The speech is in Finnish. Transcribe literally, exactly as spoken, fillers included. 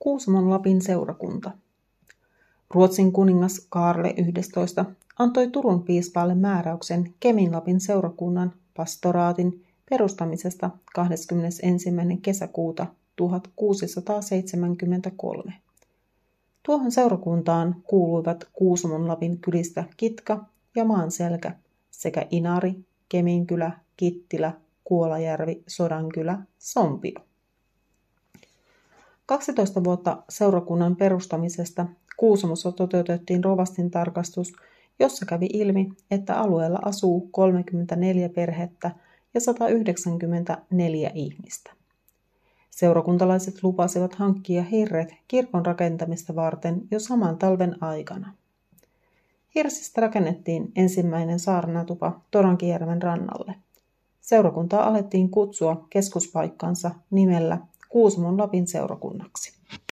Kuusamon Lapin seurakunta. Ruotsin kuningas Kaarle yhdestoista antoi Turun piispaalle määräyksen Kemin Lapin seurakunnan pastoraatin perustamisesta kahdeskymmenesensimmäinen kesäkuuta tuhatkuusisataaseitsemänkymmentäkolme. Tuohon seurakuntaan kuuluivat Kuusamon Lapin kylistä Kitka ja Maanselkä sekä Inari, Keminkylä, Kittilä, Kuolajärvi, Sodankylä, Sompio. kaksitoista vuotta seurakunnan perustamisesta Kuusamossa toteutettiin rovastin tarkastus, jossa kävi ilmi, että alueella asuu kolmekymmentäneljä perhettä ja sata yhdeksänkymmentäneljä ihmistä. Seurakuntalaiset lupasivat hankkia hirret kirkon rakentamista varten jo saman talven aikana. Hirsistä rakennettiin ensimmäinen saarnatupa Torankijärven rannalle. Seurakuntaa alettiin kutsua keskuspaikkansa nimellä Kuusamon Lapin seurakunnaksi.